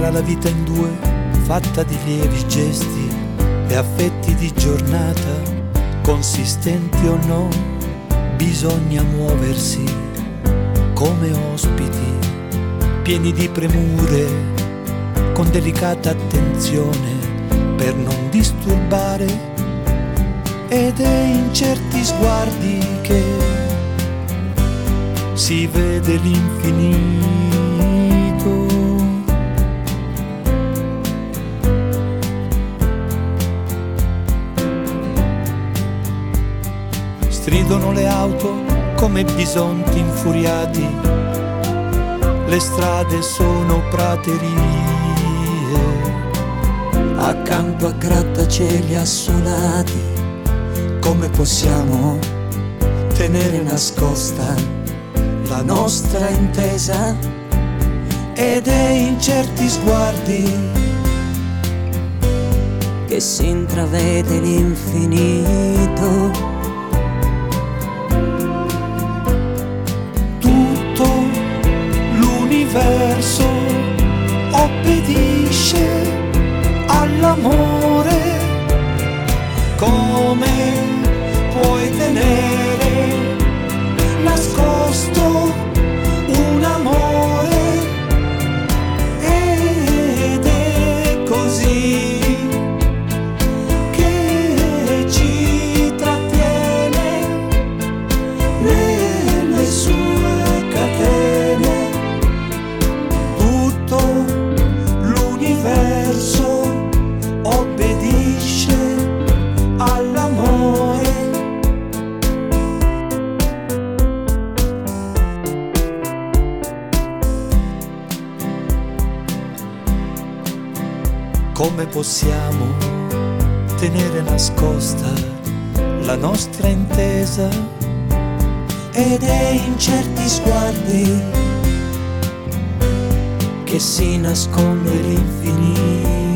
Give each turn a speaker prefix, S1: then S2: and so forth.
S1: Sarà la vita in due, fatta di lievi gesti e affetti di giornata, consistenti o no, bisogna muoversi come ospiti, pieni di premure, con delicata attenzione per non disturbare, ed è in certi sguardi che si vede l'infinito. Stridono le auto come bisonti infuriati, le strade sono praterie,
S2: accanto a grattacieli assolati. Come possiamo tenere nascosta la nostra intesa? Ed è in certi sguardi che si intravede l'infinito.
S1: Tutto l'universo obbedisce all'amore. Come puoi tenere nascosto un amore? Ed è così che ci trattiene nelle sue catene. Tutto l'universo obbedisce all'amore. Come possiamo tenere nascosta la nostra intesa? Ed è in certi sguardi che si nasconde l'infinito.